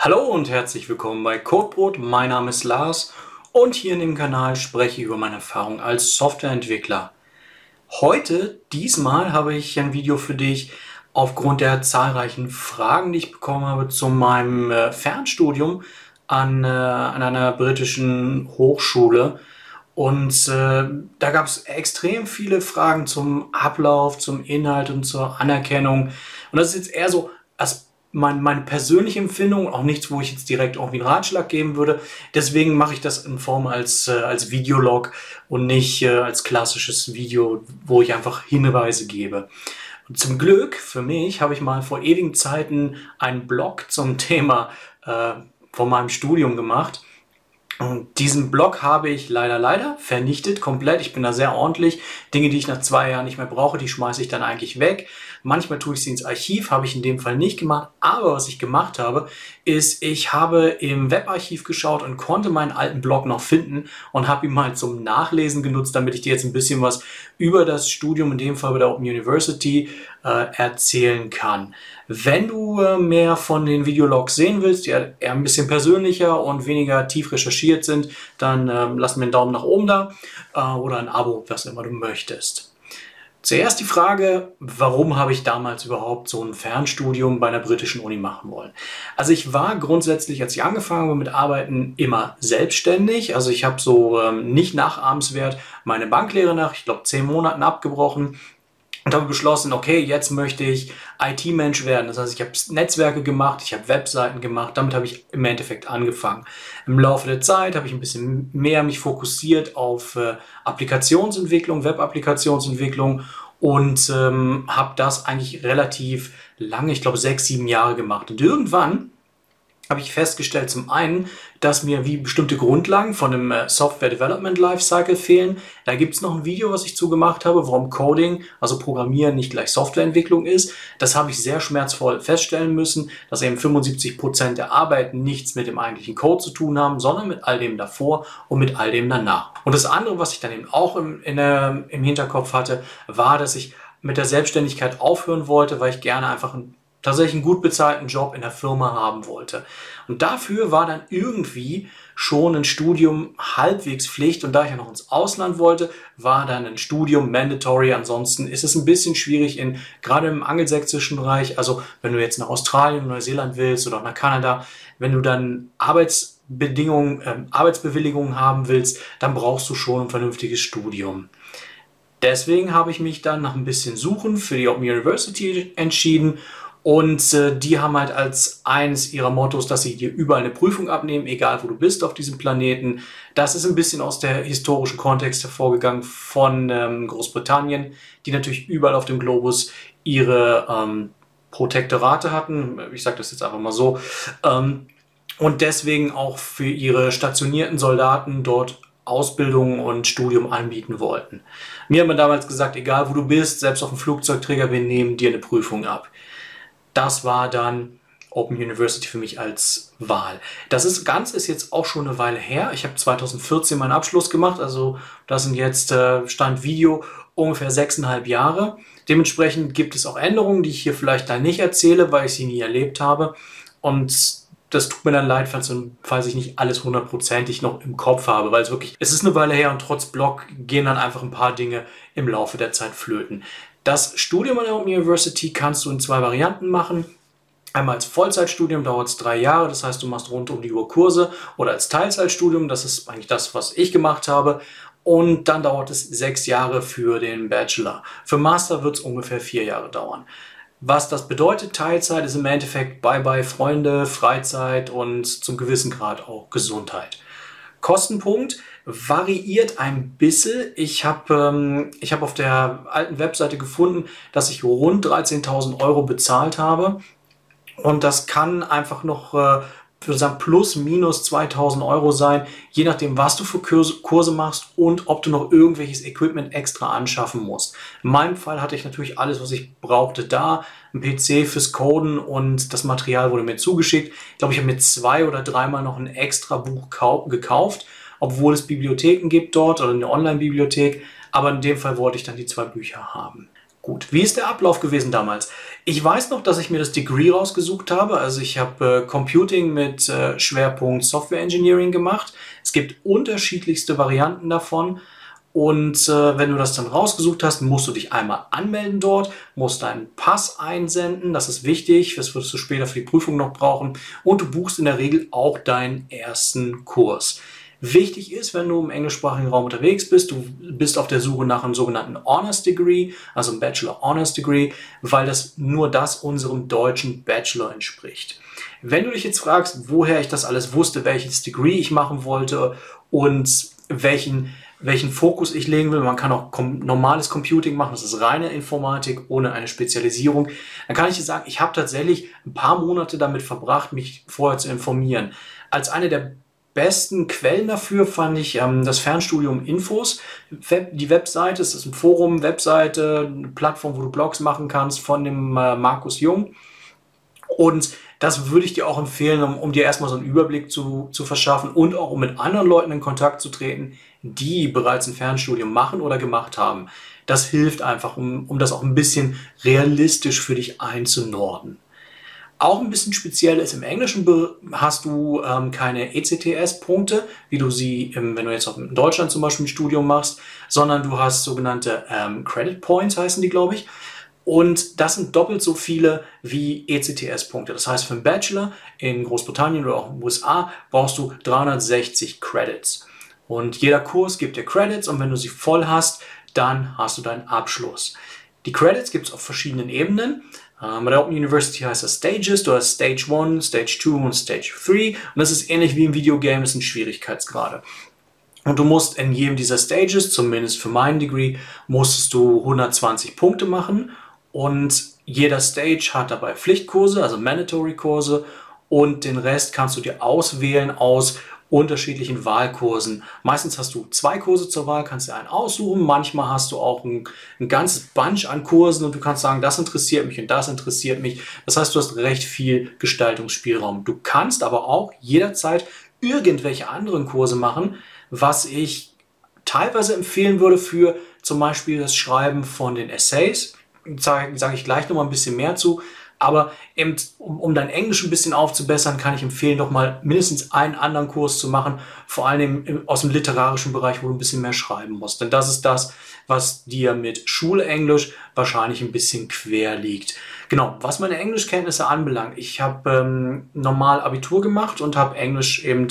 Hallo und herzlich willkommen bei Codebrot. Mein Name ist Lars und hier in dem Kanal spreche ich über meine Erfahrung als Softwareentwickler. Diesmal habe ich ein Video für dich aufgrund der zahlreichen Fragen, die ich bekommen habe zu meinem Fernstudium an einer britischen Hochschule. Da gab es extrem viele Fragen zum Ablauf, zum Inhalt und zur Anerkennung. Und das ist jetzt eher so meine persönliche Empfindung, auch nichts, wo ich jetzt direkt irgendwie einen Ratschlag geben würde. Deswegen mache ich das in Form als Videolog und nicht als klassisches Video, wo ich einfach Hinweise gebe. Und zum Glück für mich habe ich mal vor ewigen Zeiten einen Blog zum Thema von meinem Studium gemacht. Und diesen Blog habe ich leider vernichtet, komplett. Ich bin da sehr ordentlich. Dinge, die ich nach 2 Jahren nicht mehr brauche, die schmeiße ich dann eigentlich weg. Manchmal tue ich sie ins Archiv, habe ich in dem Fall nicht gemacht. Aber was ich gemacht habe, ist, ich habe im Webarchiv geschaut und konnte meinen alten Blog noch finden und habe ihn mal zum Nachlesen genutzt, damit ich dir jetzt ein bisschen was über das Studium, in dem Fall bei der Open University, erzählen kann. Wenn du mehr von den Videologs sehen willst, die eher ein bisschen persönlicher und weniger tief recherchiert sind, dann lass mir einen Daumen nach oben da oder ein Abo, was immer du möchtest. Zuerst die Frage, warum habe ich damals überhaupt so ein Fernstudium bei einer britischen Uni machen wollen? Also ich war grundsätzlich, als ich angefangen habe mit Arbeiten, immer selbstständig. Also ich habe so nicht nachahmenswert meine Banklehre nach, ich glaube, 10 Monaten abgebrochen. Und habe beschlossen, okay, jetzt möchte ich IT-Mensch werden. Das heißt, ich habe Netzwerke gemacht, ich habe Webseiten gemacht, damit habe ich im Endeffekt angefangen. Im Laufe der Zeit habe ich ein bisschen mehr mich fokussiert auf Applikationsentwicklung, Web-Applikationsentwicklung und habe das eigentlich relativ lange, ich glaube 6, 7 Jahre gemacht. Und irgendwann habe ich festgestellt, zum einen, dass mir wie bestimmte Grundlagen von dem Software Development Lifecycle fehlen. Da gibt es noch ein Video, was ich zugemacht habe, warum Coding, also Programmieren, nicht gleich Softwareentwicklung ist. Das habe ich sehr schmerzvoll feststellen müssen, dass eben 75% der Arbeiten nichts mit dem eigentlichen Code zu tun haben, sondern mit all dem davor und mit all dem danach. Und das andere, was ich dann eben auch im Hinterkopf hatte, war, dass ich mit der Selbstständigkeit aufhören wollte, weil ich gerne einfach tatsächlich einen gut bezahlten Job in der Firma haben wollte. Und dafür war dann irgendwie schon ein Studium halbwegs Pflicht. Und da ich ja noch ins Ausland wollte, war dann ein Studium mandatory. Ansonsten ist es ein bisschen schwierig, gerade im angelsächsischen Bereich, also wenn du jetzt nach Australien, Neuseeland willst oder nach Kanada, wenn du dann Arbeitsbewilligungen haben willst, dann brauchst du schon ein vernünftiges Studium. Deswegen habe ich mich dann nach ein bisschen Suchen für die Open University entschieden. Und die haben halt als eines ihrer Mottos, dass sie dir überall eine Prüfung abnehmen, egal wo du bist auf diesem Planeten. Das ist ein bisschen aus der historischen Kontext hervorgegangen von Großbritannien, die natürlich überall auf dem Globus ihre Protektorate hatten. Ich sage das jetzt einfach mal so. Und deswegen auch für ihre stationierten Soldaten dort Ausbildung und Studium anbieten wollten. Mir hat man damals gesagt, egal wo du bist, selbst auf dem Flugzeugträger, wir nehmen dir eine Prüfung ab. Das war dann Open University für mich als Wahl. Das Ganze ist jetzt auch schon eine Weile her. Ich habe 2014 meinen Abschluss gemacht, also das sind jetzt Stand Video ungefähr 6,5 Jahre. Dementsprechend gibt es auch Änderungen, die ich hier vielleicht da nicht erzähle, weil ich sie nie erlebt habe. Und das tut mir dann leid, falls ich nicht alles hundertprozentig noch im Kopf habe, weil es ist eine Weile her und trotz Blog gehen dann einfach ein paar Dinge im Laufe der Zeit flöten. Das Studium an der Open University kannst du in 2 Varianten machen. Einmal als Vollzeitstudium dauert es 3 Jahre, das heißt, du machst rund um die Uhr Kurse, oder als Teilzeitstudium, das ist eigentlich das, was ich gemacht habe. Und dann dauert es 6 Jahre für den Bachelor. Für Master wird es ungefähr 4 Jahre dauern. Was das bedeutet, Teilzeit, ist im Endeffekt Bye-bye Freunde, Freizeit und zum gewissen Grad auch Gesundheit. Kostenpunkt variiert ein bisschen. Ich habe auf der alten Webseite gefunden, dass ich rund 13.000 Euro bezahlt habe. Und das kann einfach noch, würde sagen, plus minus 2.000 Euro sein, je nachdem, was du für Kurse machst und ob du noch irgendwelches Equipment extra anschaffen musst. In meinem Fall hatte ich natürlich alles, was ich brauchte da. Ein PC fürs Coden und das Material wurde mir zugeschickt. Ich glaube, ich habe mir 2 oder 3 Mal noch ein extra Buch gekauft, obwohl es Bibliotheken gibt dort oder eine Online-Bibliothek. Aber in dem Fall wollte ich dann die 2 Bücher haben. Gut, wie ist der Ablauf gewesen damals? Ich weiß noch, dass ich mir das Degree rausgesucht habe. Also ich habe Computing mit Schwerpunkt Software Engineering gemacht. Es gibt unterschiedlichste Varianten davon. Und wenn du das dann rausgesucht hast, musst du dich einmal anmelden dort, musst deinen Pass einsenden. Das ist wichtig, das wirst du später für die Prüfung noch brauchen. Und du buchst in der Regel auch deinen ersten Kurs. Wichtig ist, wenn du im englischsprachigen Raum unterwegs bist, du bist auf der Suche nach einem sogenannten Honors Degree, also einem Bachelor Honors Degree, weil nur das unserem deutschen Bachelor entspricht. Wenn du dich jetzt fragst, woher ich das alles wusste, welches Degree ich machen wollte und welchen Fokus ich legen will, man kann auch normales Computing machen, das ist reine Informatik ohne eine Spezialisierung, dann kann ich dir sagen, ich habe tatsächlich ein paar Monate damit verbracht, mich vorher zu informieren. Als eine der besten Quellen dafür fand ich das Fernstudium Infos. Die Webseite, es ist ein Forum, Webseite, eine Plattform, wo du Blogs machen kannst von dem Markus Jung. Und das würde ich dir auch empfehlen, um dir erstmal so einen Überblick zu verschaffen und auch um mit anderen Leuten in Kontakt zu treten, die bereits ein Fernstudium machen oder gemacht haben. Das hilft einfach, um das auch ein bisschen realistisch für dich einzunorden. Auch ein bisschen speziell ist, im Englischen hast du keine ECTS-Punkte, wie du sie, wenn du jetzt in Deutschland zum Beispiel ein Studium machst, sondern du hast sogenannte Credit Points, heißen die, glaube ich. Und das sind doppelt so viele wie ECTS-Punkte. Das heißt, für einen Bachelor in Großbritannien oder auch in den USA brauchst du 360 Credits. Und jeder Kurs gibt dir Credits und wenn du sie voll hast, dann hast du deinen Abschluss. Die Credits gibt es auf verschiedenen Ebenen. Bei der Open University heißt das Stages. Du hast Stage 1, Stage 2 und Stage 3. Und das ist ähnlich wie im Videogame, das sind Schwierigkeitsgrade. Und du musst in jedem dieser Stages, zumindest für mein Degree, musstest du 120 Punkte machen. Und jeder Stage hat dabei Pflichtkurse, also Mandatory-Kurse. Und den Rest kannst du dir auswählen aus unterschiedlichen Wahlkursen. Meistens hast du 2 Kurse zur Wahl, kannst dir einen aussuchen. Manchmal hast du auch ein ganzes Bunch an Kursen und du kannst sagen, das interessiert mich und das interessiert mich. Das heißt, du hast recht viel Gestaltungsspielraum. Du kannst aber auch jederzeit irgendwelche anderen Kurse machen, was ich teilweise empfehlen würde für zum Beispiel das Schreiben von den Essays. Sage ich gleich noch mal ein bisschen mehr zu. Aber eben, um dein Englisch ein bisschen aufzubessern, kann ich empfehlen, doch mal mindestens einen anderen Kurs zu machen, vor allem aus dem literarischen Bereich, wo du ein bisschen mehr schreiben musst. Denn das ist das, was dir mit Schulenglisch wahrscheinlich ein bisschen quer liegt. Genau, was meine Englischkenntnisse anbelangt, ich habe normal Abitur gemacht und habe Englisch eben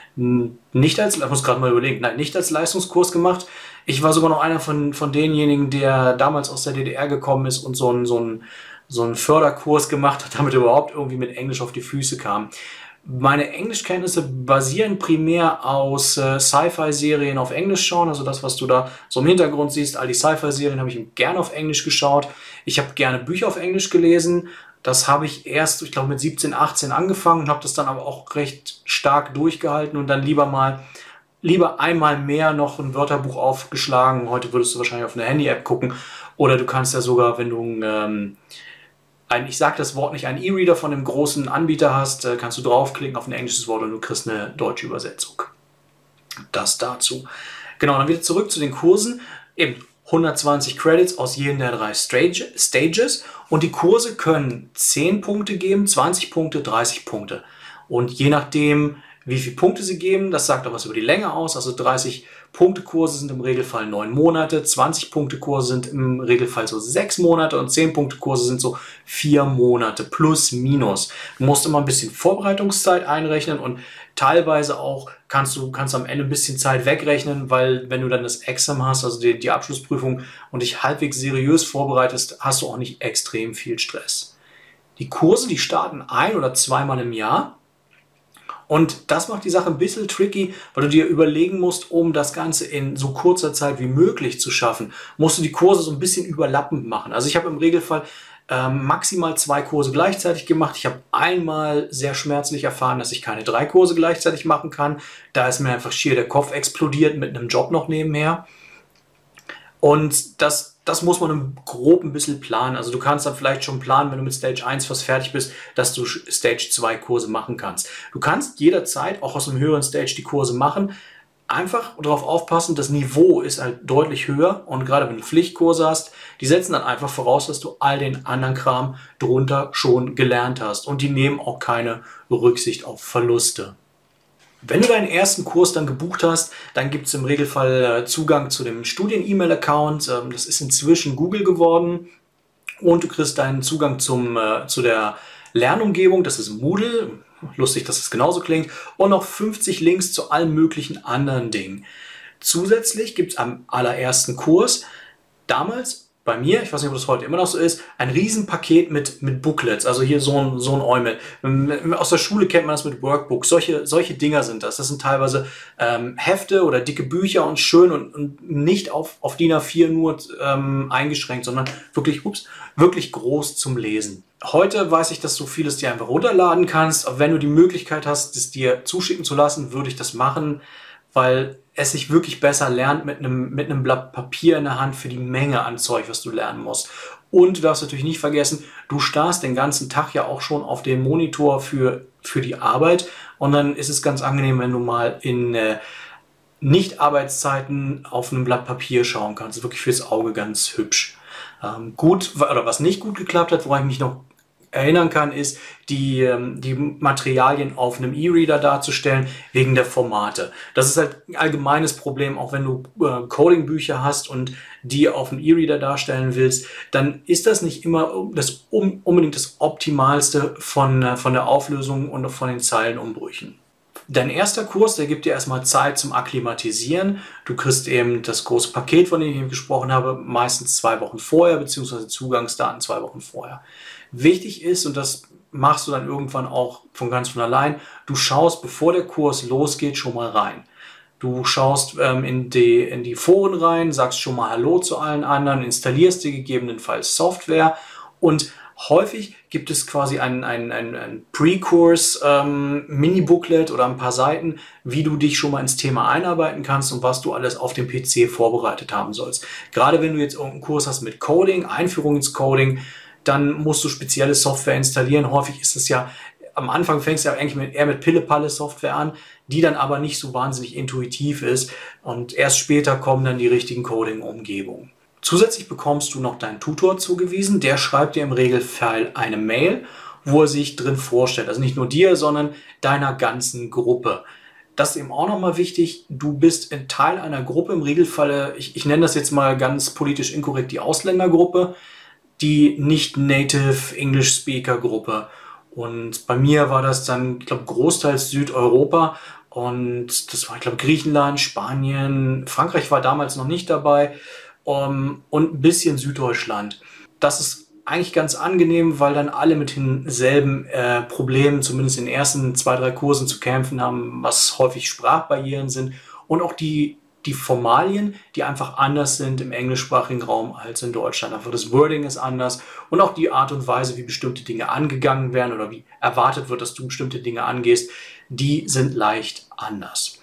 nicht als, ich muss gerade mal überlegen, nein, nicht als Leistungskurs gemacht. Ich war sogar noch einer von denjenigen, der damals aus der DDR gekommen ist und so einen Förderkurs gemacht hat, damit er überhaupt irgendwie mit Englisch auf die Füße kam. Meine Englischkenntnisse basieren primär aus Sci-Fi-Serien auf Englisch schauen, also das, was du da so im Hintergrund siehst, all die Sci-Fi-Serien habe ich gerne auf Englisch geschaut. Ich habe gerne Bücher auf Englisch gelesen. Das habe ich erst, ich glaube, mit 17, 18 angefangen und habe das dann aber auch recht stark durchgehalten und dann lieber einmal mehr noch ein Wörterbuch aufgeschlagen. Heute würdest du wahrscheinlich auf eine Handy-App gucken oder du kannst ja sogar, wenn du ich sage das Wort nicht, einen E-Reader von einem großen Anbieter hast, kannst du draufklicken auf ein englisches Wort und du kriegst eine deutsche Übersetzung. Das dazu. Genau, dann wieder zurück zu den Kursen. Eben 120 Credits aus jedem der 3 Stages und die Kurse können 10 Punkte geben, 20 Punkte, 30 Punkte. Und je nachdem, wie viele Punkte sie geben, das sagt auch was über die Länge aus. Also 30-Punkte-Kurse sind im Regelfall 9 Monate, 20-Punkte-Kurse sind im Regelfall so 6 Monate und 10-Punkte-Kurse sind so 4 Monate plus minus. Du musst immer ein bisschen Vorbereitungszeit einrechnen und teilweise auch kannst du am Ende ein bisschen Zeit wegrechnen, weil wenn du dann das Exam hast, also die Abschlussprüfung und dich halbwegs seriös vorbereitest, hast du auch nicht extrem viel Stress. Die Kurse, die starten 1- oder 2-mal im Jahr. Und das macht die Sache ein bisschen tricky, weil du dir überlegen musst, um das Ganze in so kurzer Zeit wie möglich zu schaffen, musst du die Kurse so ein bisschen überlappend machen. Also ich habe im Regelfall maximal 2 Kurse gleichzeitig gemacht. Ich habe einmal sehr schmerzlich erfahren, dass ich keine 3 Kurse gleichzeitig machen kann. Da ist mir einfach schier der Kopf explodiert mit einem Job noch nebenher. Und das muss man grob ein bisschen planen. Also du kannst dann vielleicht schon planen, wenn du mit Stage 1 fast fertig bist, dass du Stage 2 Kurse machen kannst. Du kannst jederzeit auch aus einem höheren Stage die Kurse machen. einfach darauf aufpassen, das Niveau ist halt deutlich höher und gerade wenn du Pflichtkurse hast, die setzen dann einfach voraus, dass du all den anderen Kram drunter schon gelernt hast und die nehmen auch keine Rücksicht auf Verluste. Wenn du deinen ersten Kurs dann gebucht hast, dann gibt es im Regelfall Zugang zu dem Studien-E-Mail-Account. Das ist inzwischen Google geworden und du kriegst deinen Zugang zu der Lernumgebung, das ist Moodle. Lustig, dass es genauso klingt. Und noch 50 Links zu allen möglichen anderen Dingen. Zusätzlich gibt es am allerersten Kurs damals bei mir, ich weiß nicht, ob das heute immer noch so ist, ein Riesenpaket mit Booklets. Also hier so ein Eumel. Aus der Schule kennt man das mit Workbooks. Solche Dinger sind das. Das sind teilweise Hefte oder dicke Bücher und schön und nicht auf DIN A4 nur eingeschränkt, sondern wirklich groß zum Lesen. Heute weiß ich, dass du vieles dir einfach runterladen kannst. Aber wenn du die Möglichkeit hast, es dir zuschicken zu lassen, würde ich das machen, weil es sich wirklich besser lernt mit einem Blatt Papier in der Hand für die Menge an Zeug, was du lernen musst. Und du darfst natürlich nicht vergessen, du starrst den ganzen Tag ja auch schon auf den Monitor für die Arbeit und dann ist es ganz angenehm, wenn du mal in Nicht-Arbeitszeiten auf einem Blatt Papier schauen kannst. Wirklich fürs Auge ganz hübsch. Was nicht gut geklappt hat, woran ich mich noch erinnern kann, ist, die Materialien auf einem E-Reader darzustellen, wegen der Formate. Das ist halt ein allgemeines Problem, auch wenn du Coding-Bücher hast und die auf einem E-Reader darstellen willst, dann ist das nicht immer unbedingt das Optimalste von der Auflösung und von den Zeilenumbrüchen. Dein erster Kurs, der gibt dir erstmal Zeit zum Akklimatisieren. Du kriegst eben das große Paket, von dem ich eben gesprochen habe, meistens 2 Wochen vorher, beziehungsweise Zugangsdaten 2 Wochen vorher. Wichtig ist, und das machst du dann irgendwann auch von allein, du schaust, bevor der Kurs losgeht, schon mal rein. Du schaust in die Foren rein, sagst schon mal Hallo zu allen anderen, installierst dir gegebenenfalls Software und häufig gibt es quasi ein Pre-Kurs Mini-Booklet oder ein paar Seiten, wie du dich schon mal ins Thema einarbeiten kannst und was du alles auf dem PC vorbereitet haben sollst. Gerade wenn du jetzt irgendeinen Kurs hast mit Coding, Einführung ins Coding, dann musst du spezielle Software installieren. Häufig ist es ja, am Anfang fängst du ja eigentlich eher mit Pille-Palle-Software an, die dann aber nicht so wahnsinnig intuitiv ist und erst später kommen dann die richtigen Coding-Umgebungen. Zusätzlich bekommst du noch deinen Tutor zugewiesen, der schreibt dir im Regelfall eine Mail, wo er sich drin vorstellt. Also nicht nur dir, sondern deiner ganzen Gruppe. Das ist eben auch nochmal wichtig, du bist ein Teil einer Gruppe, im Regelfall, ich nenne das jetzt mal ganz politisch inkorrekt, die Ausländergruppe, die nicht-Native English Speaker Gruppe. Und bei mir war das dann, ich glaube, großteils Südeuropa und das war, ich glaube, Griechenland, Spanien, Frankreich war damals noch nicht dabei und ein bisschen Süddeutschland. Das ist eigentlich ganz angenehm, weil dann alle mit denselben Problemen, zumindest in den ersten 2, 3 Kursen zu kämpfen haben, was häufig Sprachbarrieren sind und auch die Formalien, die einfach anders sind im englischsprachigen Raum als in Deutschland. Einfach das Wording ist anders und auch die Art und Weise, wie bestimmte Dinge angegangen werden oder wie erwartet wird, dass du bestimmte Dinge angehst, die sind leicht anders.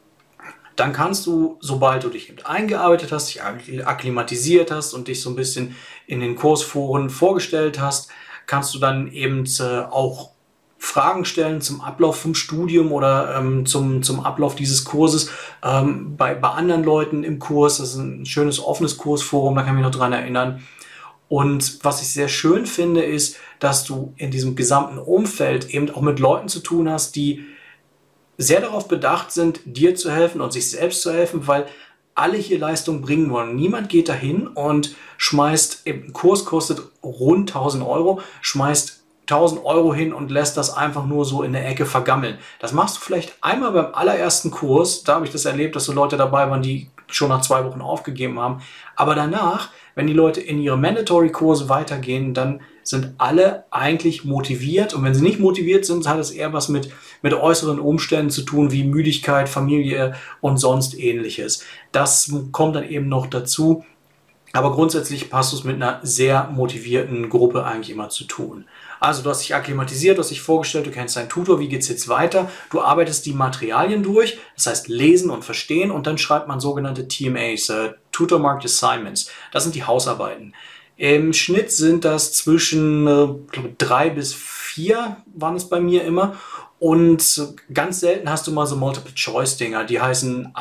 Dann kannst du, sobald du dich eben eingearbeitet hast, dich akklimatisiert hast und dich so ein bisschen in den Kursforen vorgestellt hast, kannst du dann eben auch Fragen stellen zum Ablauf vom Studium oder zum Ablauf dieses Kurses bei anderen Leuten im Kurs. Das ist ein schönes offenes Kursforum, da kann ich mich noch dran erinnern. Und was ich sehr schön finde, ist, dass du in diesem gesamten Umfeld eben auch mit Leuten zu tun hast, die sehr darauf bedacht sind, dir zu helfen und sich selbst zu helfen, weil alle hier Leistung bringen wollen. Niemand geht dahin und schmeißt, ein Kurs kostet rund 1.000 Euro, schmeißt 1.000 Euro hin und lässt das einfach nur so in der Ecke vergammeln. Das machst du vielleicht einmal beim allerersten Kurs, da habe ich das erlebt, dass so Leute dabei waren, die schon nach 2 Wochen aufgegeben haben. Aber danach, wenn die Leute in ihre Mandatory-Kurse weitergehen, dann sind alle eigentlich motiviert. Und wenn sie nicht motiviert sind, hat es eher was mit äußeren Umständen zu tun, wie Müdigkeit, Familie und sonst Ähnliches. Das kommt dann eben noch dazu. Aber grundsätzlich hast du es mit einer sehr motivierten Gruppe eigentlich immer zu tun. Also du hast dich akklimatisiert, du hast dich vorgestellt, du kennst deinen Tutor, wie geht es jetzt weiter? Du arbeitest die Materialien durch, das heißt lesen und verstehen und dann schreibt man sogenannte TMAs, Tutor Marked Assignments. Das sind die Hausarbeiten. Im Schnitt sind das zwischen 3 bis 4 waren es bei mir immer. Und ganz selten hast du mal so Multiple-Choice-Dinger, die heißen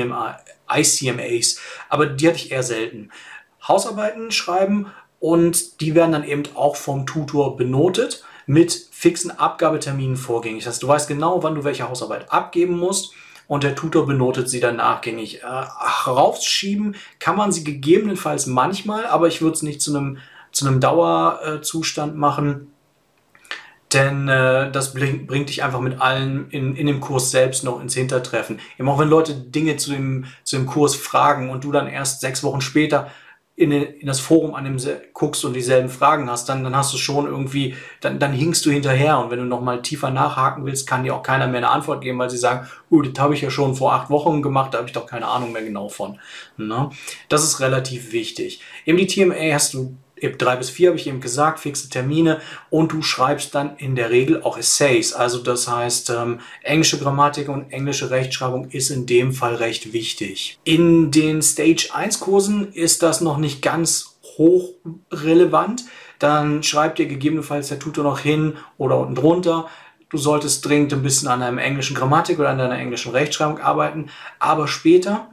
ICMAs, aber die hatte ich eher selten. Hausarbeiten schreiben und die werden dann eben auch vom Tutor benotet mit fixen Abgabeterminen vorgängig. Das heißt, du weißt genau, wann du welche Hausarbeit abgeben musst und der Tutor benotet sie dann nachgängig. Rausschieben kann man sie gegebenenfalls manchmal, aber ich würde es nicht zu einem Dauerzustand machen. Denn das bringt dich einfach mit allen in dem Kurs selbst noch ins Hintertreffen. Eben auch wenn Leute Dinge zu dem Kurs fragen und du dann erst 6 Wochen später in das Forum guckst und dieselben Fragen hast, dann hast du schon irgendwie, dann hinkst du hinterher. Und wenn du nochmal tiefer nachhaken willst, kann dir auch keiner mehr eine Antwort geben, weil sie sagen, das habe ich ja schon vor 8 Wochen gemacht, da habe ich doch keine Ahnung mehr genau von. Ne? Das ist relativ wichtig. Eben die TMA hast du eben 3 bis 4, habe ich eben gesagt, fixe Termine und du schreibst dann in der Regel auch Essays. Also das heißt, englische Grammatik und englische Rechtschreibung ist in dem Fall recht wichtig. In den Stage 1 Kursen ist das noch nicht ganz hoch relevant. Dann schreibt dir gegebenenfalls der Tutor noch hin oder unten drunter. Du solltest dringend ein bisschen an deiner englischen Grammatik oder an deiner englischen Rechtschreibung arbeiten. Aber später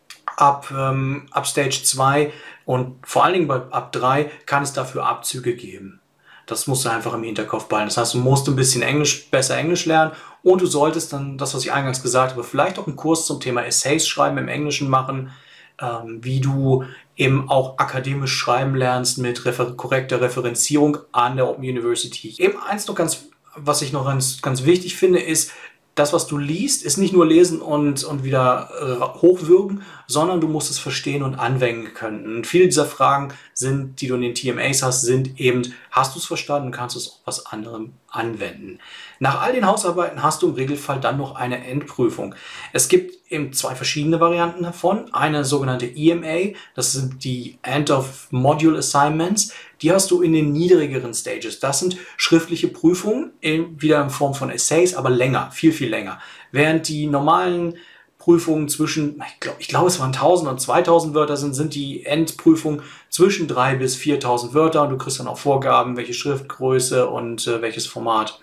ab Stage 2 und vor allen Dingen ab 3 kann es dafür Abzüge geben. Das musst du einfach im Hinterkopf behalten. Das heißt, du musst ein bisschen besser Englisch lernen und du solltest dann, das was ich eingangs gesagt habe, vielleicht auch einen Kurs zum Thema Essays schreiben im Englischen machen, wie du eben auch akademisch schreiben lernst mit korrekter Referenzierung an der Open University. Eben eins noch was ich noch ganz wichtig finde, ist, das, was du liest, ist nicht nur lesen und wieder hochwürgen, sondern du musst es verstehen und anwenden können. Und viele dieser Fragen die du in den TMAs hast, sind eben, hast du es verstanden und kannst du es auf was anderem anwenden. Nach all den Hausarbeiten hast du im Regelfall dann noch eine Endprüfung. Es gibt eben 2 verschiedene Varianten davon. Eine sogenannte EMA, das sind die End of Module Assignments. Die hast du in den niedrigeren Stages. Das sind schriftliche Prüfungen, wieder in Form von Essays, aber länger, viel, viel länger. Während die normalen Prüfungen ich glaube, es waren 1000 und 2000 Wörter sind die Endprüfungen zwischen 3.000 bis 4.000 Wörter und du kriegst dann auch Vorgaben, welche Schriftgröße und welches Format.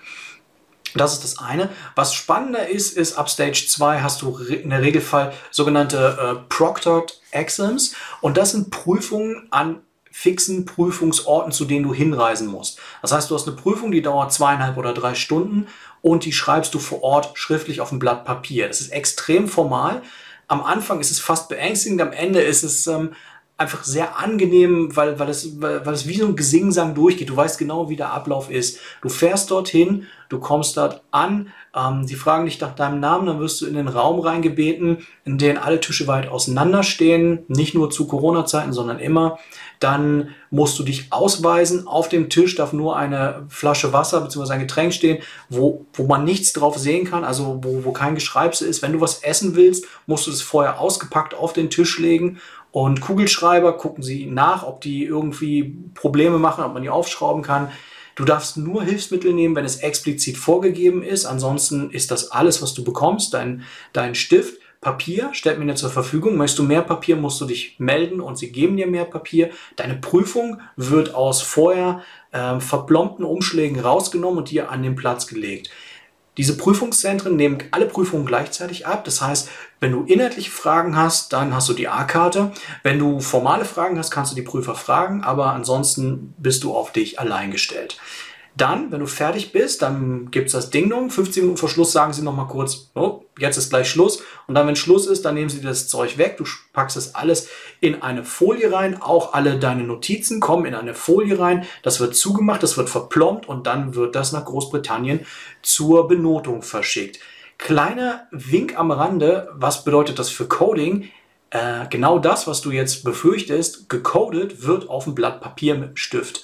Das ist das eine. Was spannender ist ab Stage 2 hast du in der Regelfall sogenannte Proctored Exams und das sind Prüfungen an fixen Prüfungsorten, zu denen du hinreisen musst. Das heißt, du hast eine Prüfung, die dauert 2,5 oder 3 Stunden und die schreibst du vor Ort schriftlich auf ein Blatt Papier. Das ist extrem formal. Am Anfang ist es fast beängstigend, am Ende ist es einfach sehr angenehm, weil es wie so ein Gesingsang durchgeht. Du weißt genau, wie der Ablauf ist. Du fährst dorthin, du kommst dort an, die fragen dich nach deinem Namen, dann wirst du in den Raum reingebeten, in den alle Tische weit auseinander stehen, nicht nur zu Corona-Zeiten, sondern immer. Dann musst du dich ausweisen. Auf dem Tisch darf nur eine Flasche Wasser bzw. ein Getränk stehen, wo man nichts drauf sehen kann, also wo kein Geschreibsel ist. Wenn du was essen willst, musst du es vorher ausgepackt auf den Tisch legen. Und Kugelschreiber gucken sie nach, ob die irgendwie Probleme machen, ob man die aufschrauben kann. Du darfst nur Hilfsmittel nehmen, wenn es explizit vorgegeben ist. Ansonsten ist das alles, was du bekommst. Dein Stift, Papier stellt mir dir zur Verfügung. Möchtest du mehr Papier, musst du dich melden und sie geben dir mehr Papier. Deine Prüfung wird aus vorher verplombten Umschlägen rausgenommen und dir an den Platz gelegt. Diese Prüfungszentren nehmen alle Prüfungen gleichzeitig ab. Das heißt, wenn du inhaltliche Fragen hast, dann hast du die A-Karte. Wenn du formale Fragen hast, kannst du die Prüfer fragen, aber ansonsten bist du auf dich allein gestellt. Dann, wenn du fertig bist, dann gibt es das Ding-Dong. 15 Minuten vor Schluss sagen sie nochmal kurz, oh, jetzt ist gleich Schluss. Und dann, wenn Schluss ist, dann nehmen sie das Zeug weg. Du packst das alles in eine Folie rein. Auch alle deine Notizen kommen in eine Folie rein. Das wird zugemacht, das wird verplombt und dann wird das nach Großbritannien zur Benotung verschickt. Kleiner Wink am Rande, was bedeutet das für Coding? Genau das, was du jetzt befürchtest, gecodet wird auf ein Blatt Papier mit Stift.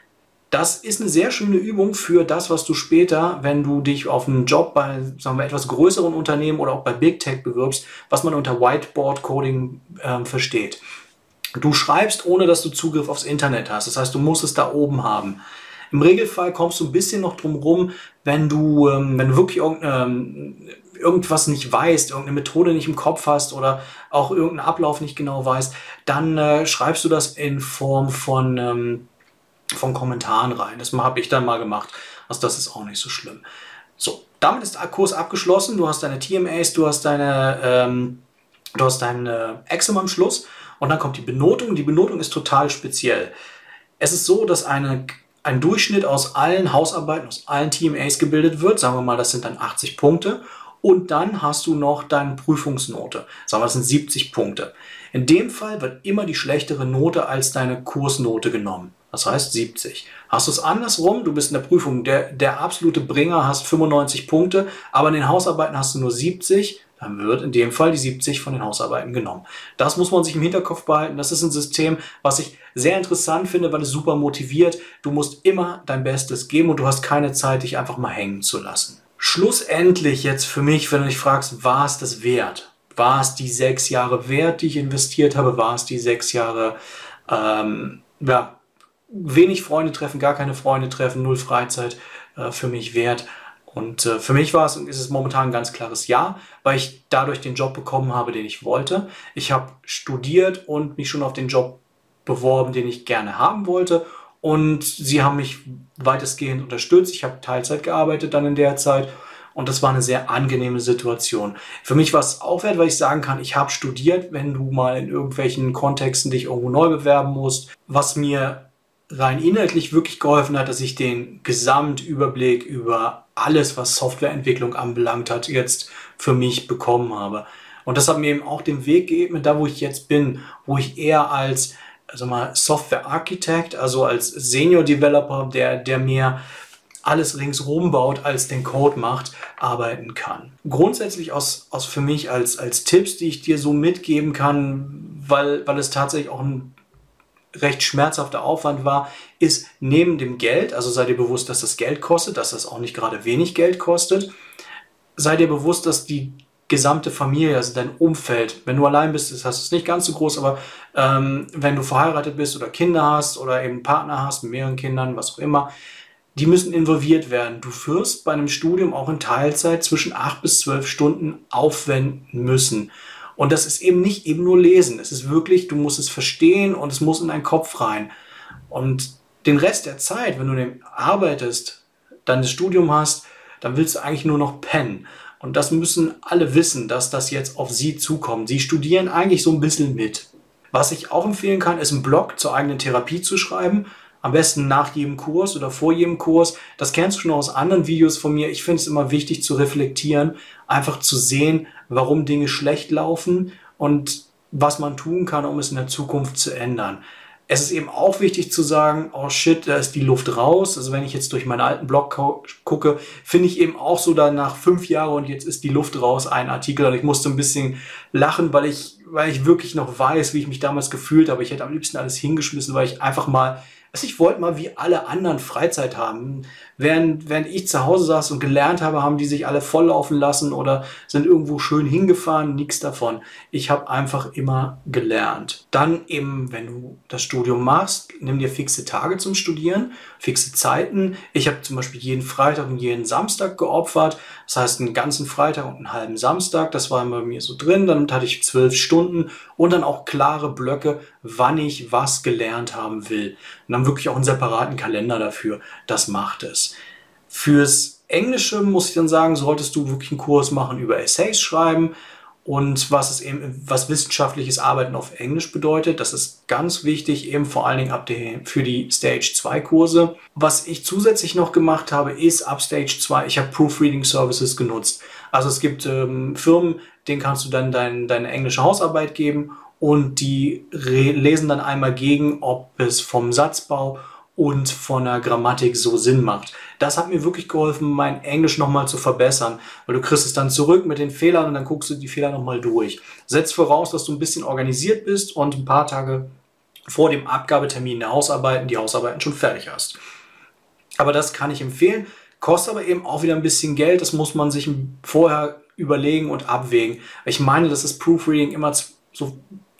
Das ist eine sehr schöne Übung für das, was du später, wenn du dich auf einen Job bei, sagen wir, etwas größeren Unternehmen oder auch bei Big Tech bewirbst, was man unter Whiteboard Coding versteht. Du schreibst, ohne dass du Zugriff aufs Internet hast. Das heißt, du musst es da oben haben. Im Regelfall kommst du ein bisschen noch drum rum, wenn du wirklich irgendwas nicht weißt, irgendeine Methode nicht im Kopf hast oder auch irgendeinen Ablauf nicht genau weißt, dann schreibst du das in Form von Kommentaren rein. Das habe ich dann mal gemacht. Also das ist auch nicht so schlimm. So, Damit ist der Kurs abgeschlossen. Du hast deine TMAs, du hast dein Examen am Schluss und dann kommt die Benotung. Die Benotung ist total speziell. Es ist so, dass ein Durchschnitt aus allen Hausarbeiten, aus allen TMAs gebildet wird. Sagen wir mal, das sind dann 80 Punkte. Und dann hast du noch deine Prüfungsnote. Sagen wir, das sind 70 Punkte. In dem Fall wird immer die schlechtere Note als deine Kursnote genommen. Das heißt 70. Hast du es andersrum, du bist in der Prüfung der absolute Bringer, hast 95 Punkte, aber in den Hausarbeiten hast du nur 70, dann wird in dem Fall die 70 von den Hausarbeiten genommen. Das muss man sich im Hinterkopf behalten. Das ist ein System, was ich sehr interessant finde, weil es super motiviert. Du musst immer dein Bestes geben und du hast keine Zeit, dich einfach mal hängen zu lassen. Schlussendlich jetzt für mich, wenn du dich fragst, war es das wert? War es die 6 Jahre wert, die ich investiert habe? War es die 6 Jahre, wenig Freunde treffen, gar keine Freunde treffen, null Freizeit für mich wert? Und für mich ist es momentan ein ganz klares Ja, weil ich dadurch den Job bekommen habe, den ich wollte. Ich habe studiert und mich schon auf den Job beworben, den ich gerne haben wollte. Und sie haben mich weitestgehend unterstützt. Ich habe Teilzeit gearbeitet dann in der Zeit. Und das war eine sehr angenehme Situation. Für mich war es auch wert, weil ich sagen kann, ich habe studiert, wenn du mal in irgendwelchen Kontexten dich irgendwo neu bewerben musst. Was mir rein inhaltlich wirklich geholfen hat, dass ich den Gesamtüberblick über alles, was Softwareentwicklung anbelangt hat, jetzt für mich bekommen habe. Und das hat mir eben auch den Weg geebnet, da wo ich jetzt bin, wo ich eher als Software Architect, also als Senior Developer, der mehr alles ringsrum baut, als den Code macht, arbeiten kann. Grundsätzlich für mich als Tipps, die ich dir so mitgeben kann, weil es tatsächlich auch ein recht schmerzhafter Aufwand war, ist neben dem Geld, also sei dir bewusst, dass das Geld kostet, dass das auch nicht gerade wenig Geld kostet, sei dir bewusst, dass die gesamte Familie, also dein Umfeld, wenn du allein bist, hast du es nicht ganz so groß, aber wenn du verheiratet bist oder Kinder hast oder eben einen Partner hast mit mehreren Kindern, was auch immer, die müssen involviert werden. Du wirst bei einem Studium auch in Teilzeit zwischen 8 bis 12 Stunden aufwenden müssen. Und das ist eben nicht eben nur lesen. Es ist wirklich, du musst es verstehen und es muss in deinen Kopf rein. Und den Rest der Zeit, wenn du arbeitest, dann das Studium hast, dann willst du eigentlich nur noch pennen. Und das müssen alle wissen, dass das jetzt auf sie zukommt. Sie studieren eigentlich so ein bisschen mit. Was ich auch empfehlen kann, ist einen Blog zur eigenen Therapie zu schreiben. Am besten nach jedem Kurs oder vor jedem Kurs. Das kennst du schon aus anderen Videos von mir. Ich finde es immer wichtig zu reflektieren, einfach zu sehen, warum Dinge schlecht laufen und was man tun kann, um es in der Zukunft zu ändern. Es ist eben auch wichtig zu sagen, oh shit, da ist die Luft raus. Also wenn ich jetzt durch meinen alten Blog gucke, finde ich eben auch so dann nach 5 Jahren und jetzt ist die Luft raus, ein Artikel. Und ich musste ein bisschen lachen, weil ich wirklich noch weiß, wie ich mich damals gefühlt habe. Ich hätte am liebsten alles hingeschmissen, weil ich einfach mal, ich wollte mal wie alle anderen Freizeit haben. Während ich zu Hause saß und gelernt habe, haben die sich alle volllaufen lassen oder sind irgendwo schön hingefahren. Nichts davon. Ich habe einfach immer gelernt. Dann eben, wenn du das Studium machst, nimm dir fixe Tage zum Studieren, fixe Zeiten. Ich habe zum Beispiel jeden Freitag und jeden Samstag geopfert. Das heißt, einen ganzen Freitag und einen halben Samstag. Das war bei mir so drin. Dann hatte ich 12 Stunden und dann auch klare Blöcke, wann ich was gelernt haben will. Und dann wirklich auch einen separaten Kalender dafür. Das macht es. Fürs Englische muss ich dann sagen, solltest du wirklich einen Kurs machen über Essays schreiben und was wissenschaftliches Arbeiten auf Englisch bedeutet. Das ist ganz wichtig, eben vor allen Dingen für die Stage 2 Kurse. Was ich zusätzlich noch gemacht habe, ist ab Stage 2, ich habe Proofreading Services genutzt. Also es gibt Firmen, denen kannst du dann deine englische Hausarbeit geben und die lesen dann einmal gegen, ob es vom Satzbau und von der Grammatik so Sinn macht. Das hat mir wirklich geholfen, mein Englisch nochmal zu verbessern, weil du kriegst es dann zurück mit den Fehlern und dann guckst du die Fehler nochmal durch. Setzt voraus, dass du ein bisschen organisiert bist und ein paar Tage vor dem Abgabetermin der Hausarbeiten die Hausarbeiten schon fertig hast. Aber das kann ich empfehlen, kostet aber eben auch wieder ein bisschen Geld, das muss man sich vorher überlegen und abwägen. Ich meine, dass das Proofreading immer so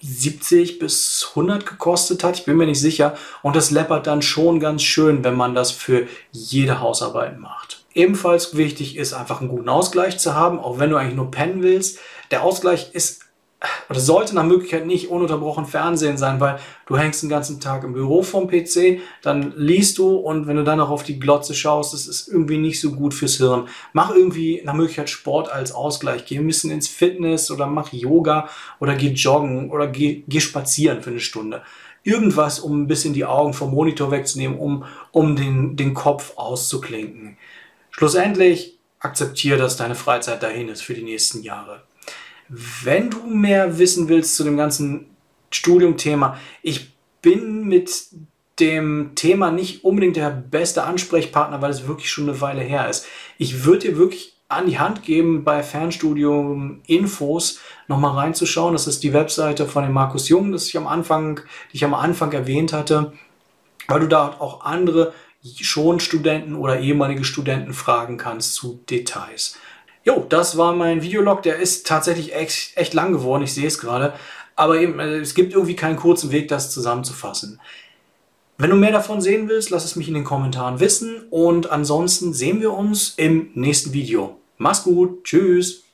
70 bis 100 gekostet hat, ich bin mir nicht sicher. Und das läppert dann schon ganz schön, wenn man das für jede Hausarbeit macht. Ebenfalls wichtig ist einfach einen guten Ausgleich zu haben, auch wenn du eigentlich nur pennen willst. Der Ausgleich ist oder sollte nach Möglichkeit nicht ununterbrochen Fernsehen sein, weil du hängst den ganzen Tag im Büro vorm PC, dann liest du und wenn du dann noch auf die Glotze schaust, das ist irgendwie nicht so gut fürs Hirn. Mach irgendwie nach Möglichkeit Sport als Ausgleich. Geh ein bisschen ins Fitness oder mach Yoga oder geh joggen oder geh spazieren für eine Stunde. Irgendwas, um ein bisschen die Augen vom Monitor wegzunehmen, um den Kopf auszuklinken. Schlussendlich akzeptiere, dass deine Freizeit dahin ist für die nächsten Jahre. Wenn du mehr wissen willst zu dem ganzen Studiumthema, ich bin mit dem Thema nicht unbedingt der beste Ansprechpartner, weil es wirklich schon eine Weile her ist. Ich würde dir wirklich an die Hand geben, bei Fernstudium Infos nochmal reinzuschauen. Das ist die Webseite von dem Markus Jung, die ich am Anfang erwähnt hatte, weil du da auch andere schon Studenten oder ehemalige Studenten fragen kannst zu Details. Jo, das war mein Videolog. Der ist tatsächlich echt lang geworden. Ich sehe es gerade. Aber eben, es gibt irgendwie keinen kurzen Weg, das zusammenzufassen. Wenn du mehr davon sehen willst, lass es mich in den Kommentaren wissen. Und ansonsten sehen wir uns im nächsten Video. Mach's gut. Tschüss.